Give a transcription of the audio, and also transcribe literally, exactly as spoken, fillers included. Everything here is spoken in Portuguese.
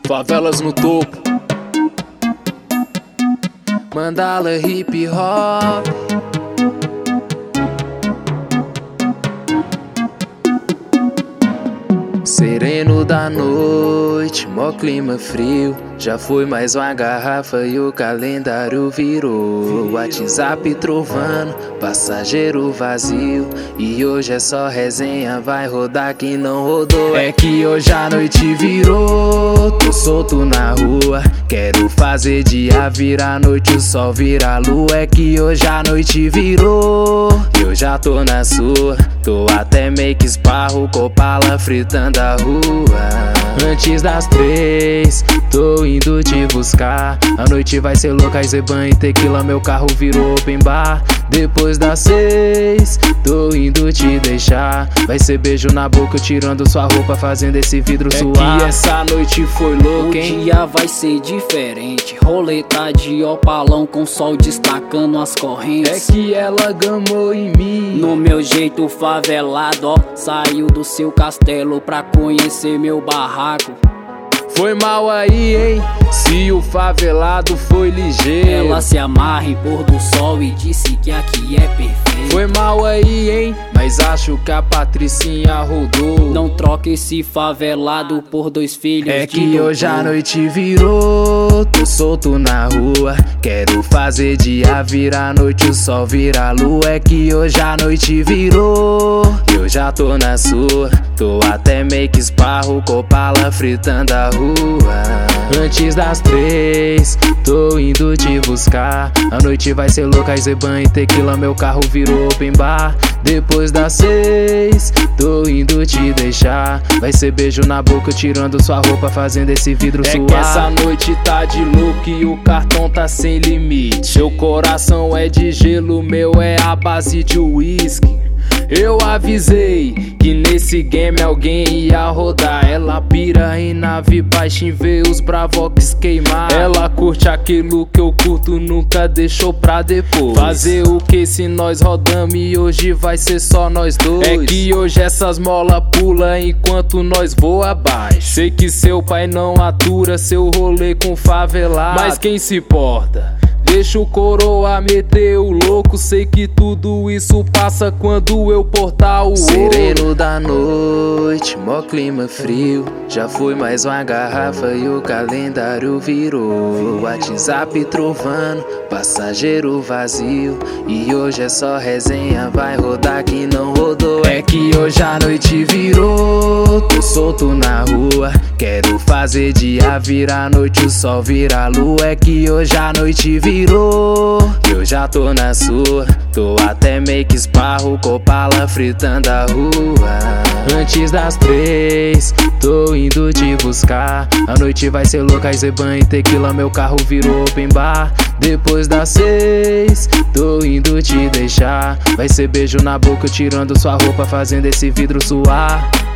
Favelas no topo. Mandala hip hop. Sereno da noite, mó clima frio. Já foi mais uma garrafa e o calendário virou. WhatsApp trovando, passageiro vazio. E hoje é só resenha, vai rodar quem não rodou. É que hoje a noite virou, tô solto na rua. Quero fazer dia virar noite, o sol virar lua. É que hoje a noite virou, eu já tô na sua. Tô até meio que esparro, copala fritando a rua. Antes das três, tô indo te buscar. A noite vai ser louca, Zeban e tequila, meu carro virou open bar. Depois das seis, tô indo te deixar. Vai ser beijo na boca, tirando sua roupa, fazendo esse vidro é suar. Que essa noite foi louca, hein? O dia vai ser diferente. Roleta de opalão com sol destacando as correntes. É que ela gamou em mim. No meu jeito favelado, ó, saiu do seu castelo pra conhecer meu barraco. Foi mal aí, hein? Se o favelado foi ligeiro. Ela se amarra em pôr do sol e disse que aqui é perfeito. Foi mal aí, hein? Mas acho que a Patricinha rodou. Não troca esse favelado por dois filhos. É de que doutor. hoje a noite virou, tô solto na rua. Quero fazer dia virar noite, o sol virar lua. É que hoje a noite virou, eu já tô na sua. Tô até meio que esparro, copala fritando a rua. Antes das três, tô indo te buscar. A noite vai ser louca, Zeban e tequila, meu carro virou open bar. Depois das seis, tô indo te deixar. Vai ser beijo na boca, tirando sua roupa, fazendo esse vidro é suar. É que essa noite tá de louco e o cartão tá sem limite. Seu coração é de gelo, meu é a base de uísque. Eu avisei que nesse game alguém ia rodar. Ela pira em nave baixa em ver os bravox queimar. Ela curte aquilo que eu curto, nunca deixou pra depois. Fazer o que se nós rodamos e hoje vai ser só nós dois. É que hoje essas mola pula enquanto nós voa abaixo. Sei que seu pai não atura seu rolê com favelado, mas quem se importa? Deixa o coroa meter o louco. Sei que tudo isso passa quando eu portar o Sereno ouro. da noite, mó clima frio. Já foi mais uma garrafa e o calendário virou. WhatsApp trovando, passageiro vazio. E hoje é só resenha, vai rodar quem não rodou. É que hoje a noite virou, tô solto na rua. Quero fazer dia virar noite, o sol virar lua. É que hoje a noite virou, eu já tô na sua. Tô até meio que esparro, copala fritando a rua. Antes das três, tô indo te buscar. A noite vai ser louca, Zeban e tequila, meu carro virou open bar. Depois das seis, tô indo te deixar. Vai ser beijo na boca, tirando sua roupa, fazendo esse vidro suar.